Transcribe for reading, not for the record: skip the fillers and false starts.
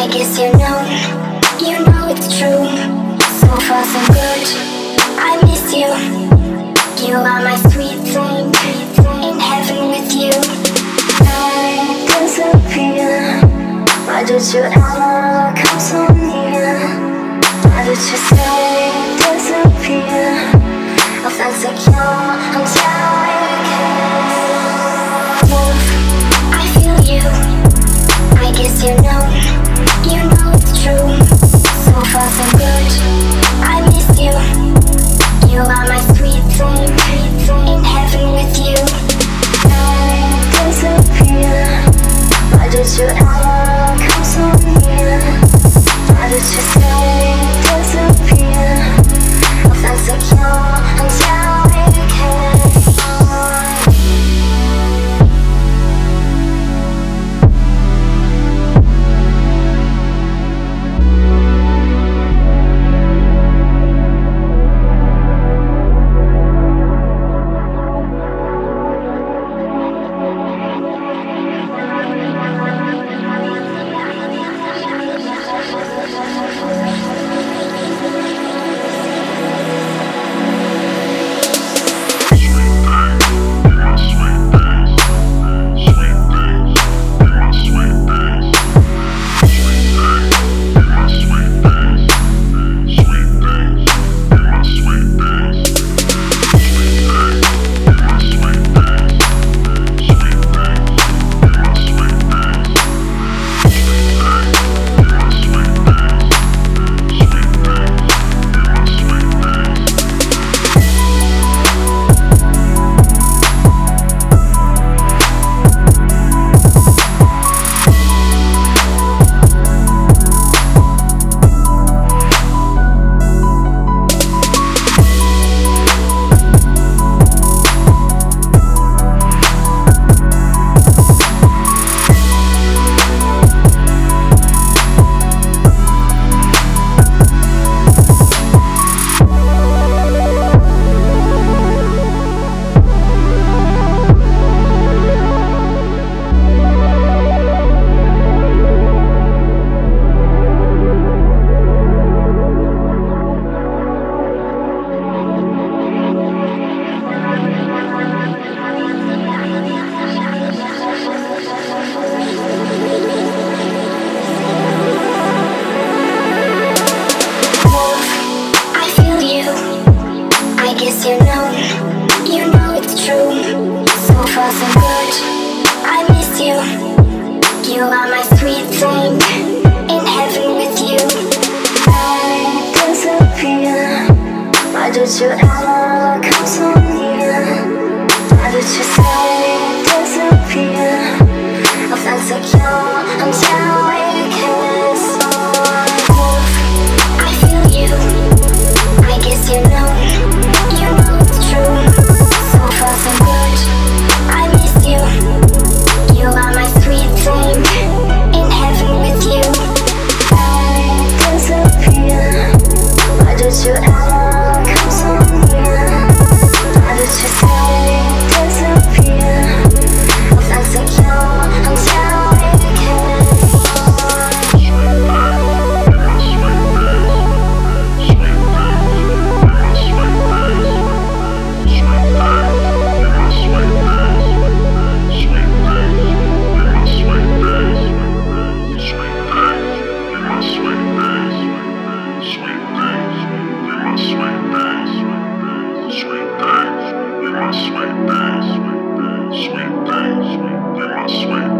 guess you know it's true. So far so good, I miss you. You are my sweet thing, in heaven with you. I disappear. Why did you ever come so near? Why did you say disappear? I felt secure until you came. Wolf, I feel you. I guess you know it's true. So far so good, I miss you. You are my sweet thing, in heaven with you. I disappear. Why did you ever come so near? Why did you say disappear? I felt secure until you came. You know it's true. So far so good, I miss you. You are my sweet thing, in heaven with you. I disappear. Why did you ever come so near? Why did you say disappear? I felt secure until you kissed. Wolf, I feel you. I guess you know it's true. So far so good, I miss you. You are my sweet thing, in heaven with you. I disappear. Why did you ever come so near? Why did you say disappear? I felt secure until you came. Sweet things, you're my sweet